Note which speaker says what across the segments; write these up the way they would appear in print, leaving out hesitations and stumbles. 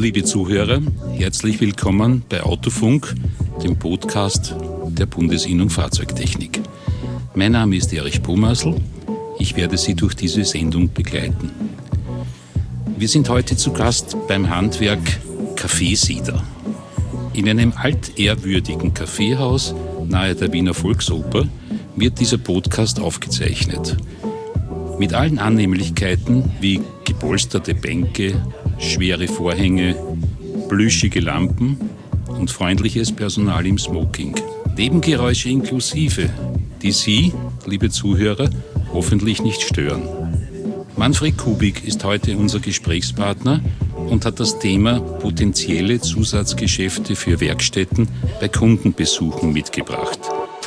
Speaker 1: Liebe Zuhörer, herzlich willkommen bei Autofunk, dem Podcast der Bundesinnung Fahrzeugtechnik. Mein Name ist Erich Pomasl, ich werde Sie durch diese Sendung begleiten. Wir sind heute zu Gast beim Handwerk Café Sieder. In einem altehrwürdigen Kaffeehaus nahe der Wiener Volksoper wird dieser Podcast aufgezeichnet. Mit allen Annehmlichkeiten wie gepolsterte Bänke, schwere Vorhänge, plüschige Lampen und freundliches Personal im Smoking. Nebengeräusche inklusive, die Sie, liebe Zuhörer, hoffentlich nicht stören. Manfred Kubik ist heute unser Gesprächspartner und hat das Thema potenzielle Zusatzgeschäfte für Werkstätten bei Kundenbesuchen mitgebracht.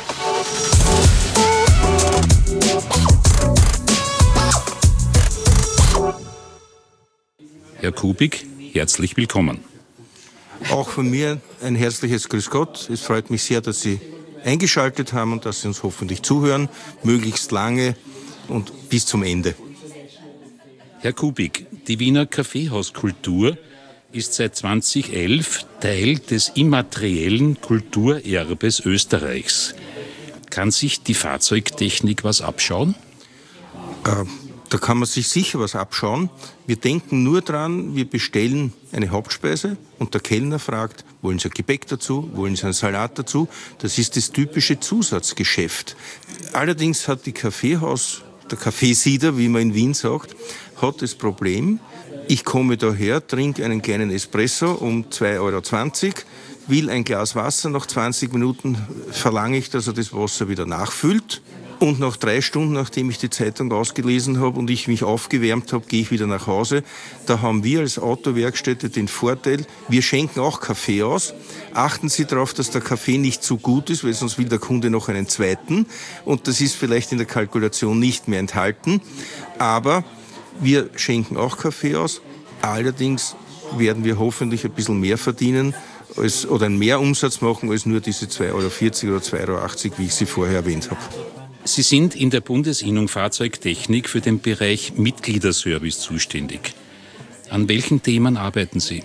Speaker 1: Herr Kubik, herzlich willkommen.
Speaker 2: Auch von mir ein herzliches Grüß Gott. Es freut mich sehr, dass Sie eingeschaltet haben und dass Sie uns hoffentlich zuhören, möglichst lange und bis zum Ende.
Speaker 1: Herr Kubik, die Wiener Kaffeehauskultur ist seit 2011 Teil des immateriellen Kulturerbes Österreichs. Kann sich die Fahrzeugtechnik was abschauen?
Speaker 2: Da kann man sich sicher was abschauen. Wir denken nur dran, wir bestellen eine Hauptspeise und der Kellner fragt, wollen Sie ein Gebäck dazu, wollen Sie einen Salat dazu? Das ist das typische Zusatzgeschäft. Allerdings hat der Café Sieder, wie man in Wien sagt, hat das Problem, ich komme daher, trinke einen kleinen Espresso um 2,20 €, will ein Glas Wasser, nach 20 Minuten verlange ich, dass er das Wasser wieder nachfüllt. Und nach 3 Stunden, nachdem ich die Zeitung ausgelesen habe und ich mich aufgewärmt habe, gehe ich wieder nach Hause. Da haben wir als Autowerkstätte den Vorteil, wir schenken auch Kaffee aus. Achten Sie darauf, dass der Kaffee nicht zu gut ist, weil sonst will der Kunde noch einen zweiten. Und das ist vielleicht in der Kalkulation nicht mehr enthalten. Aber wir schenken auch Kaffee aus. Allerdings werden wir hoffentlich ein bisschen mehr verdienen oder einen Mehrumsatz machen als nur diese 2,40 € oder 2,80 €, wie ich sie vorher erwähnt habe.
Speaker 1: Sie sind in der Bundesinnung Fahrzeugtechnik für den Bereich Mitgliederservice zuständig. An welchen Themen arbeiten Sie?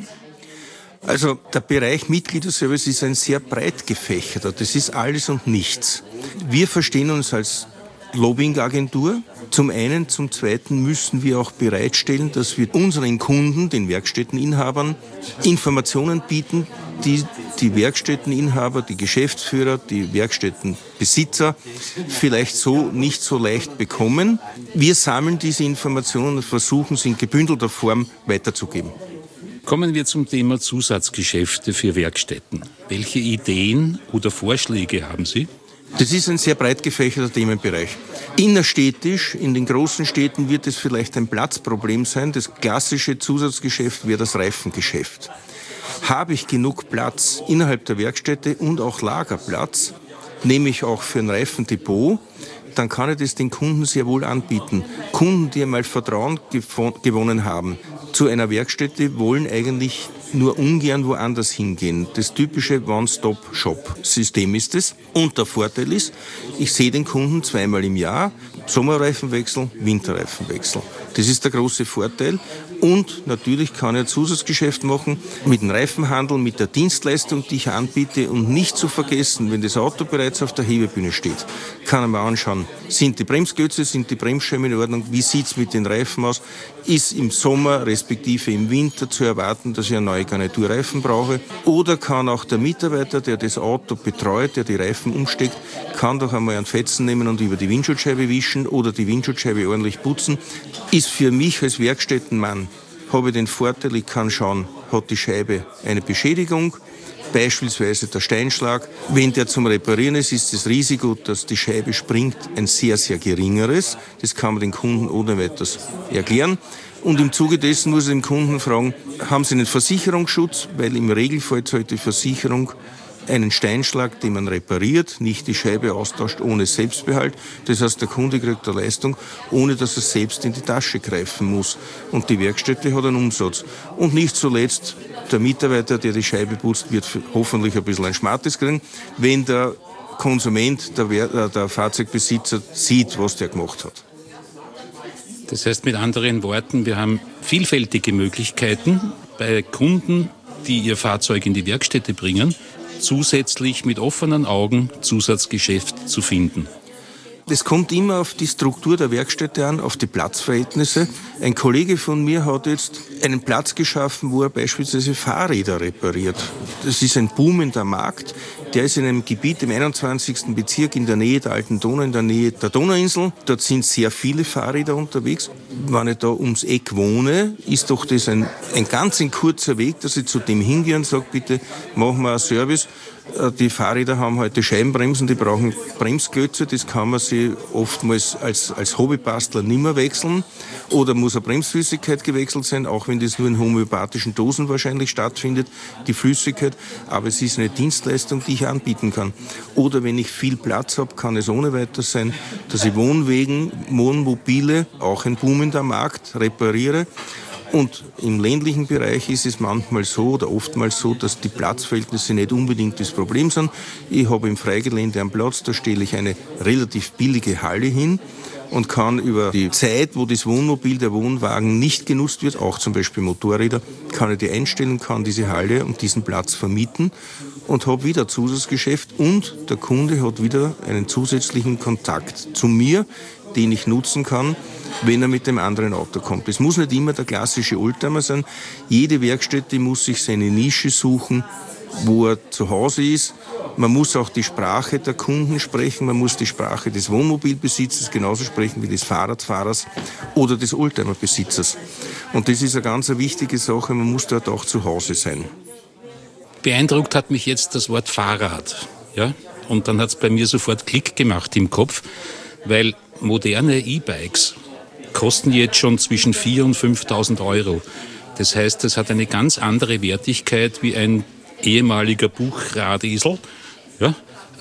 Speaker 2: Also der Bereich Mitgliederservice ist ein sehr breit gefächerter. Das ist alles und nichts. Wir verstehen uns als Lobbyingagentur. Zum einen, zum zweiten müssen wir auch bereitstellen, dass wir unseren Kunden, den Werkstätteninhabern, Informationen bieten, die die Werkstätteninhaber, die Geschäftsführer, die Werkstättenbesitzer vielleicht so nicht so leicht bekommen. Wir sammeln diese Informationen und versuchen sie in gebündelter Form weiterzugeben.
Speaker 1: Kommen wir zum Thema Zusatzgeschäfte für Werkstätten. Welche Ideen oder Vorschläge haben Sie?
Speaker 2: Das ist ein sehr breit gefächerter Themenbereich. Innerstädtisch, in den großen Städten wird es vielleicht ein Platzproblem sein. Das klassische Zusatzgeschäft wäre das Reifengeschäft. Habe ich genug Platz innerhalb der Werkstätte und auch Lagerplatz, nehme ich auch für ein Reifendepot, dann kann ich das den Kunden sehr wohl anbieten. Kunden, die einmal Vertrauen gewonnen haben zu einer Werkstätte, wollen eigentlich nur ungern woanders hingehen. Das typische One-Stop-Shop-System ist es. Und der Vorteil ist, ich sehe den Kunden 2-mal im Jahr, Sommerreifenwechsel, Winterreifenwechsel. Das ist der große Vorteil. Und natürlich kann ich ein Zusatzgeschäft machen mit dem Reifenhandel, mit der Dienstleistung, die ich anbiete. Und nicht zu vergessen, wenn das Auto bereits auf der Hebebühne steht, kann man anschauen, sind die Bremsklötze, sind die Bremsscheiben in Ordnung, wie sieht's mit den Reifen aus, ist im Sommer respektive im Winter zu erwarten, dass ich eine neue Garniturreifen brauche. Oder kann auch der Mitarbeiter, der das Auto betreut, der die Reifen umsteckt, kann doch einmal einen Fetzen nehmen und über die Windschutzscheibe wischen oder die Windschutzscheibe ordentlich putzen. Ist für mich als Werkstättenmann, habe ich den Vorteil, ich kann schauen, hat die Scheibe eine Beschädigung, beispielsweise der Steinschlag. Wenn der zum Reparieren ist, ist das Risiko, dass die Scheibe springt, ein sehr, sehr geringeres. Das kann man den Kunden ohne weiteres erklären. Und im Zuge dessen muss ich den Kunden fragen, haben Sie einen Versicherungsschutz? Weil im Regelfall zahlt die Versicherung einen Steinschlag, den man repariert, nicht die Scheibe austauscht ohne Selbstbehalt. Das heißt, der Kunde kriegt eine Leistung, ohne dass er selbst in die Tasche greifen muss. Und die Werkstätte hat einen Umsatz. Und nicht zuletzt, der Mitarbeiter, der die Scheibe putzt, wird hoffentlich ein bisschen ein Schmattes kriegen, wenn der Konsument, der Fahrzeugbesitzer sieht, was der gemacht hat.
Speaker 1: Das heißt mit anderen Worten, wir haben vielfältige Möglichkeiten bei Kunden, die ihr Fahrzeug in die Werkstätte bringen, zusätzlich mit offenen Augen Zusatzgeschäft zu finden?
Speaker 2: Das kommt immer auf die Struktur der Werkstätte an, auf die Platzverhältnisse. Ein Kollege von mir hat jetzt einen Platz geschaffen, wo er beispielsweise Fahrräder repariert. Das ist ein boomender Markt. Der ist in einem Gebiet im 21. Bezirk in der Nähe der Alten Donau, in der Nähe der Donauinsel. Dort sind sehr viele Fahrräder unterwegs. Wenn ich da ums Eck wohne, ist doch das ein ganz kurzer Weg, dass ich zu dem hingehe und sage, bitte machen wir einen Service. Die Fahrräder haben heute Scheibenbremsen, die brauchen Bremsklötze, das kann man sich oftmals als Hobbybastler nicht mehr wechseln. Oder muss eine Bremsflüssigkeit gewechselt sein, auch wenn das nur in homöopathischen Dosen wahrscheinlich stattfindet, die Flüssigkeit. Aber es ist eine Dienstleistung, die ich anbieten kann. Oder wenn ich viel Platz habe, kann es ohne weiteres sein, dass ich Wohnmobile, auch ein boomender Markt, repariere. Und im ländlichen Bereich ist es manchmal so oder oftmals so, dass die Platzverhältnisse nicht unbedingt das Problem sind. Ich habe im Freigelände einen Platz, da stelle ich eine relativ billige Halle hin und kann über die Zeit, wo das Wohnmobil, der Wohnwagen nicht genutzt wird, auch zum Beispiel Motorräder, kann ich die einstellen, kann diese Halle und diesen Platz vermieten und habe wieder Zusatzgeschäft und der Kunde hat wieder einen zusätzlichen Kontakt zu mir, den ich nutzen kann, wenn er mit dem anderen Auto kommt. Es muss nicht immer der klassische Oldtimer sein. Jede Werkstätte muss sich seine Nische suchen, wo er zu Hause ist. Man muss auch die Sprache der Kunden sprechen, man muss die Sprache des Wohnmobilbesitzers genauso sprechen wie des Fahrradfahrers oder des Oldtimerbesitzers. Und das ist eine ganz wichtige Sache, man muss dort auch zu Hause sein.
Speaker 1: Beeindruckt hat mich jetzt das Wort Fahrrad. Ja? Und dann hat es bei mir sofort Klick gemacht im Kopf, weil moderne E-Bikes kosten jetzt schon zwischen 4.000 und 5.000 Euro. Das heißt, das hat eine ganz andere Wertigkeit wie ein ehemaliger Buchradesel, ja,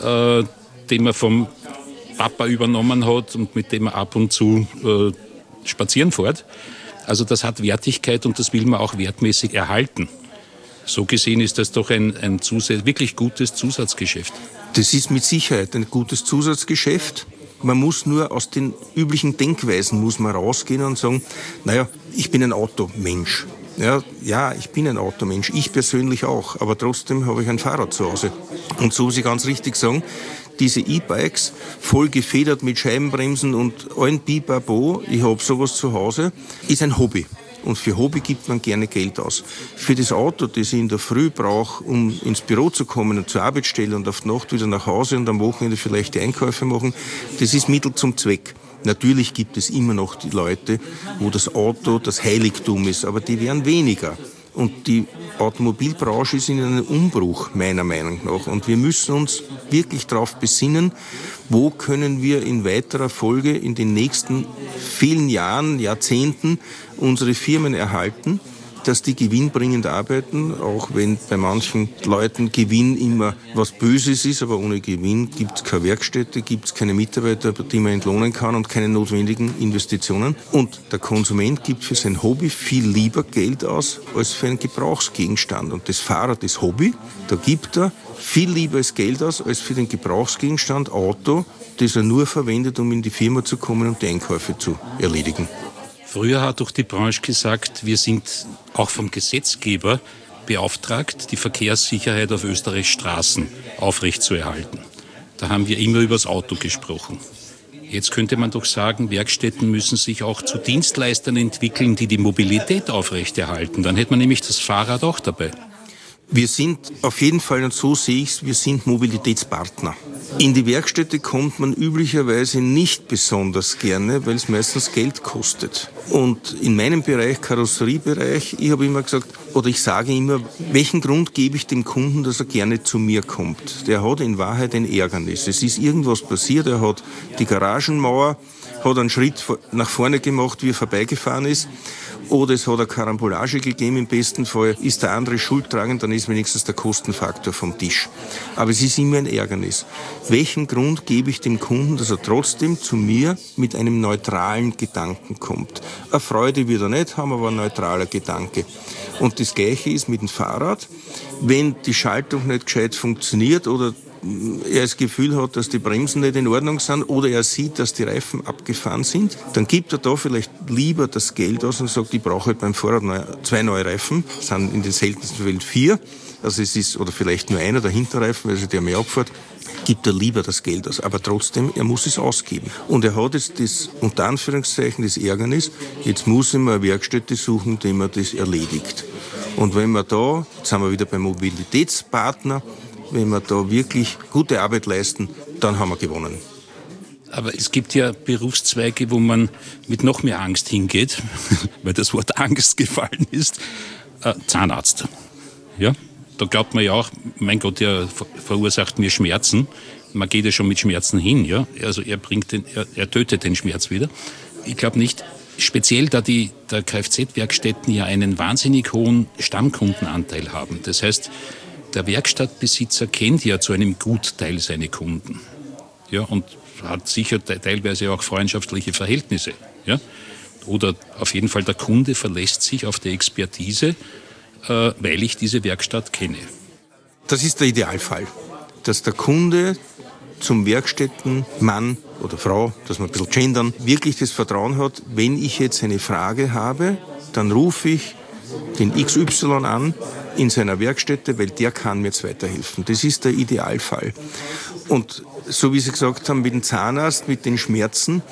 Speaker 1: den man vom Papa übernommen hat und mit dem man ab und zu spazieren fährt. Also das hat Wertigkeit und das will man auch wertmäßig erhalten. So gesehen ist das doch ein wirklich gutes Zusatzgeschäft.
Speaker 2: Das ist mit Sicherheit ein gutes Zusatzgeschäft. Man muss nur aus den üblichen Denkweisen muss man rausgehen und sagen, naja, ich bin ein Automensch. Ja, ich bin ein Automensch, ich persönlich auch, aber trotzdem habe ich ein Fahrrad zu Hause. Und so muss ich ganz richtig sagen, diese E-Bikes, voll gefedert mit Scheibenbremsen und allen Bibabo, ich habe sowas zu Hause, ist ein Hobby. Und für Hobby gibt man gerne Geld aus. Für das Auto, das ich in der Früh brauche, um ins Büro zu kommen und zur Arbeitsstelle und auf die Nacht wieder nach Hause und am Wochenende vielleicht die Einkäufe machen, das ist Mittel zum Zweck. Natürlich gibt es immer noch die Leute, wo das Auto das Heiligtum ist, aber die werden weniger. Und die Automobilbranche ist in einem Umbruch, meiner Meinung nach. Und wir müssen uns wirklich darauf besinnen, wo können wir in weiterer Folge in den nächsten vielen Jahren, Jahrzehnten unsere Firmen erhalten, dass die gewinnbringend arbeiten, auch wenn bei manchen Leuten Gewinn immer was Böses ist, aber ohne Gewinn gibt es keine Werkstätte, gibt es keine Mitarbeiter, die man entlohnen kann und keine notwendigen Investitionen. Und der Konsument gibt für sein Hobby viel lieber Geld aus als für einen Gebrauchsgegenstand. Und das Fahrrad ist Hobby, da gibt er viel lieber das Geld aus als für den Gebrauchsgegenstand Auto, das er nur verwendet, um in die Firma zu kommen und die Einkäufe zu erledigen.
Speaker 1: Früher hat doch die Branche gesagt, wir sind auch vom Gesetzgeber beauftragt, die Verkehrssicherheit auf Österreichs Straßen aufrechtzuerhalten. Da haben wir immer über das Auto gesprochen. Jetzt könnte man doch sagen, Werkstätten müssen sich auch zu Dienstleistern entwickeln, die die Mobilität aufrechterhalten. Dann hätte man nämlich das Fahrrad auch dabei.
Speaker 2: Wir sind auf jeden Fall, und so sehe ich es, wir sind Mobilitätspartner. In die Werkstätte kommt man üblicherweise nicht besonders gerne, weil es meistens Geld kostet. Und in meinem Bereich, Karosseriebereich, ich habe immer gesagt, oder ich sage immer, welchen Grund gebe ich dem Kunden, dass er gerne zu mir kommt? Der hat in Wahrheit ein Ärgernis. Es ist irgendwas passiert, er hat die Garagenmauer, hat einen Schritt nach vorne gemacht, wie er vorbeigefahren ist. Oder es hat eine Karambolage gegeben, im besten Fall ist der andere schuldtragend, dann ist wenigstens der Kostenfaktor vom Tisch. Aber es ist immer ein Ärgernis. Welchen Grund gebe ich dem Kunden, dass er trotzdem zu mir mit einem neutralen Gedanken kommt? Eine Freude wird er nicht haben, aber ein neutraler Gedanke. Und das Gleiche ist mit dem Fahrrad. Wenn die Schaltung nicht gescheit funktioniert oder er das Gefühl hat, dass die Bremsen nicht in Ordnung sind oder er sieht, dass die Reifen abgefahren sind, dann gibt er da vielleicht lieber das Geld aus und sagt, ich brauche halt beim Fahrrad 2 neue Reifen, das sind in den seltensten Fällen 4, also es ist, oder vielleicht nur einer, der Hinterreifen, weil sich der mehr abfährt, gibt er lieber das Geld aus. Aber trotzdem, er muss es ausgeben. Und er hat jetzt das, unter Anführungszeichen, das Ärgernis, jetzt muss ich mir eine Werkstätte suchen, die mir das erledigt. Und wenn wir da, jetzt sind wir wieder beim Mobilitätspartner, wenn wir da wirklich gute Arbeit leisten, dann haben wir gewonnen.
Speaker 1: Aber es gibt ja Berufszweige, wo man mit noch mehr Angst hingeht, weil das Wort Angst gefallen ist. Zahnarzt. Ja, da glaubt man ja auch, mein Gott, der verursacht mir Schmerzen. Man geht ja schon mit Schmerzen hin. Ja? Also er tötet den Schmerz wieder. Ich glaube nicht, speziell da der Kfz-Werkstätten ja einen wahnsinnig hohen Stammkundenanteil haben. Das heißt, der Werkstattbesitzer kennt ja zu einem Gutteil seine Kunden. Ja, und hat sicher teilweise auch freundschaftliche Verhältnisse. Ja? Oder auf jeden Fall der Kunde verlässt sich auf die Expertise, weil ich diese Werkstatt kenne.
Speaker 2: Das ist der Idealfall, dass der Kunde zum Werkstättenmann oder Frau, dass wir ein bisschen gendern, wirklich das Vertrauen hat, wenn ich jetzt eine Frage habe, dann rufe ich den XY an in seiner Werkstätte, weil der kann mir jetzt weiterhelfen. Das ist der Idealfall. Und so wie Sie gesagt haben, mit dem Zahnarzt, mit den Schmerzen,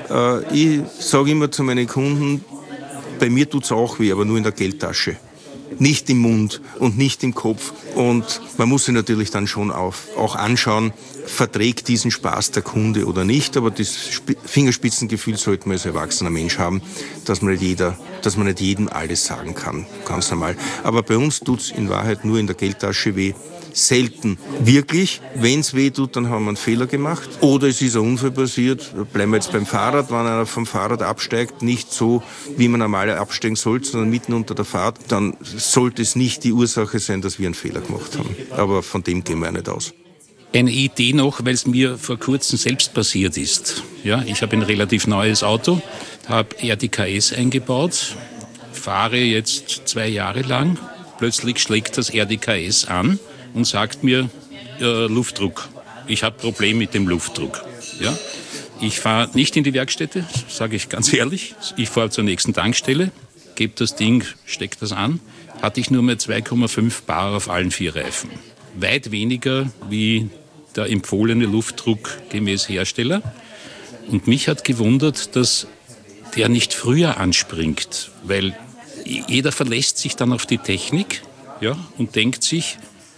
Speaker 2: ich sage immer zu meinen Kunden, bei mir tut's auch weh, aber nur in der Geldtasche. Nicht im Mund und nicht im Kopf. Und man muss sich natürlich dann schon auch anschauen, verträgt diesen Spaß der Kunde oder nicht. Aber das Fingerspitzengefühl sollte man als erwachsener Mensch haben, dass man nicht jedem alles sagen kann. Ganz normal. Aber bei uns tut's in Wahrheit nur in der Geldtasche weh. Selten wirklich. Wenn es weh tut, dann haben wir einen Fehler gemacht. Oder es ist ein Unfall passiert. Bleiben wir jetzt beim Fahrrad. Wenn einer vom Fahrrad absteigt, nicht so, wie man normal absteigen sollte, sondern mitten unter der Fahrt, dann sollte es nicht die Ursache sein, dass wir einen Fehler gemacht haben. Aber von dem gehen wir ja nicht aus.
Speaker 1: Eine Idee noch, weil es mir vor kurzem selbst passiert ist. Ja, ich habe ein relativ neues Auto, habe RDKS eingebaut, fahre jetzt 2 Jahre lang. Plötzlich schlägt das RDKS an und sagt mir, Luftdruck. Ich habe Problem mit dem Luftdruck. Ja? Ich fahre nicht in die Werkstätte, sage ich ganz ehrlich. Ich fahre zur nächsten Tankstelle, gebe das Ding, stecke das an. Hatte ich nur mehr 2,5 Bar auf allen 4 Reifen. Weit weniger wie der empfohlene Luftdruck gemäß Hersteller. Und mich hat gewundert, dass der nicht früher anspringt, weil jeder verlässt sich dann auf die Technik, ja, und denkt sich,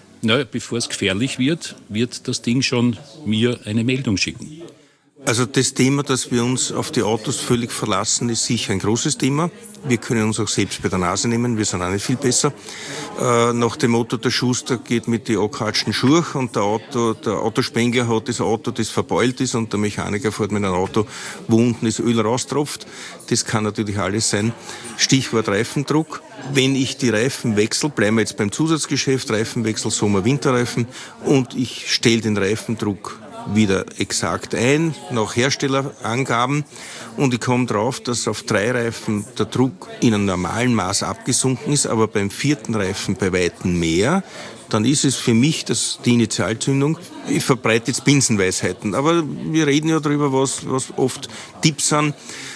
Speaker 1: bevor es gefährlich wird, wird das Ding schon mir eine Meldung schicken.
Speaker 2: Also das Thema, dass wir uns auf die Autos völlig verlassen, ist sicher ein großes Thema. Wir können uns auch selbst bei der Nase nehmen, wir sind auch nicht viel besser. Nach dem Motto, der Schuster geht mit die angehatschten Schuhe und der Autospengler hat das Auto, das verbeult ist und der Mechaniker fährt mit einem Auto, wo unten das Öl raustropft. Das kann natürlich alles sein. Stichwort Reifendruck. Wenn ich die Reifen wechsle, bleiben wir jetzt beim Zusatzgeschäft, Reifenwechsel, Sommer-Winterreifen und ich stelle den Reifendruck wieder exakt ein, nach Herstellerangaben und ich komme drauf, dass auf 3 Reifen der Druck in einem normalen Maß abgesunken ist, aber beim 4. Reifen bei Weitem mehr, dann ist es für mich die Initialzündung. Ich verbreite jetzt Binsenweisheiten, aber wir reden ja darüber, was oft Tipps sind,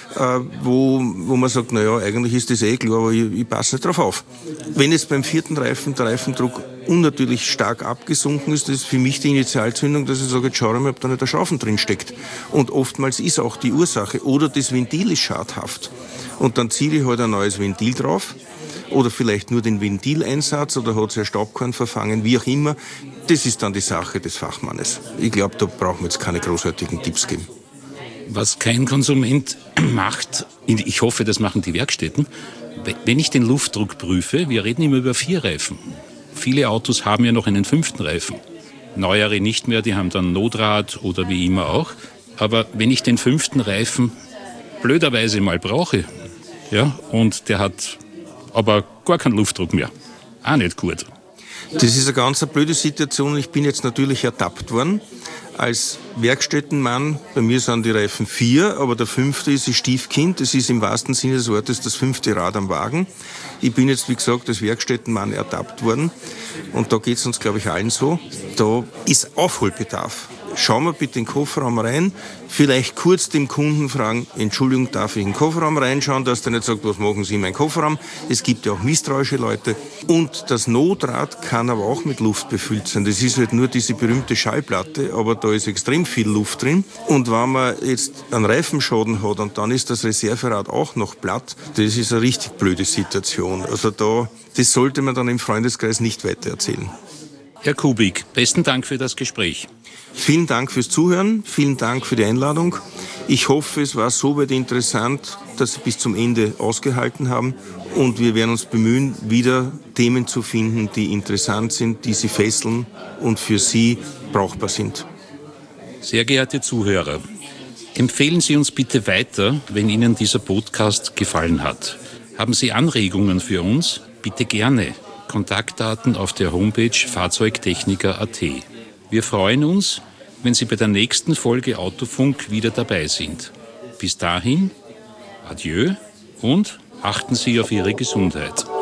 Speaker 2: wo man sagt, eigentlich ist das klar, aber ich passe nicht drauf auf. Wenn jetzt beim 4. Reifen der Reifendruck unnatürlich stark abgesunken ist, das ist für mich die Initialzündung, dass ich sage, jetzt schau mal, ob da nicht der Schrauben drin steckt. Und oftmals ist auch die Ursache, oder das Ventil ist schadhaft. Und dann ziehe ich halt ein neues Ventil drauf, oder vielleicht nur den Ventileinsatz, oder hat sich ein Staubkorn verfangen, wie auch immer. Das ist dann die Sache des Fachmannes. Ich glaube, da brauchen wir jetzt keine großartigen Tipps geben.
Speaker 1: Was kein Konsument macht, ich hoffe, das machen die Werkstätten, wenn ich den Luftdruck prüfe, wir reden immer über 4 Reifen. Viele Autos haben ja noch einen 5. Reifen. Neuere nicht mehr, die haben dann Notrad oder wie immer auch. Aber wenn ich den 5. Reifen blöderweise mal brauche, ja, und der hat aber gar keinen Luftdruck mehr, auch nicht gut.
Speaker 2: Das ist eine ganz blöde Situation. Ich bin jetzt natürlich ertappt worden. als Werkstättenmann, bei mir sind die Reifen 4, aber der 5. ist das Stiefkind. Das ist im wahrsten Sinne des Wortes das 5. Rad am Wagen. Ich bin jetzt, wie gesagt, als Werkstättenmann ertappt worden. Und da geht es uns, glaube ich, allen so. Da ist Aufholbedarf. Schauen wir bitte in den Kofferraum rein, vielleicht kurz dem Kunden fragen, Entschuldigung, darf ich in den Kofferraum reinschauen, dass der nicht sagt, was machen Sie in meinem Kofferraum. Es gibt ja auch misstrauische Leute. Und das Notrad kann aber auch mit Luft befüllt sein. Das ist halt nur diese berühmte Schallplatte, aber da ist extrem viel Luft drin. Und wenn man jetzt einen Reifenschaden hat und dann ist das Reserverad auch noch platt, das ist eine richtig blöde Situation. Also das sollte man dann im Freundeskreis nicht weitererzählen.
Speaker 1: Herr Kubik, besten Dank für das Gespräch.
Speaker 2: Vielen Dank fürs Zuhören, vielen Dank für die Einladung. Ich hoffe, es war so weit interessant, dass Sie bis zum Ende ausgehalten haben. Und wir werden uns bemühen, wieder Themen zu finden, die interessant sind, die Sie fesseln und für Sie brauchbar sind.
Speaker 1: Sehr geehrte Zuhörer, empfehlen Sie uns bitte weiter, wenn Ihnen dieser Podcast gefallen hat. Haben Sie Anregungen für uns? Bitte gerne. Kontaktdaten auf der Homepage fahrzeugtechniker.at. Wir freuen uns, wenn Sie bei der nächsten Folge Autofunk wieder dabei sind. Bis dahin, adieu und achten Sie auf Ihre Gesundheit.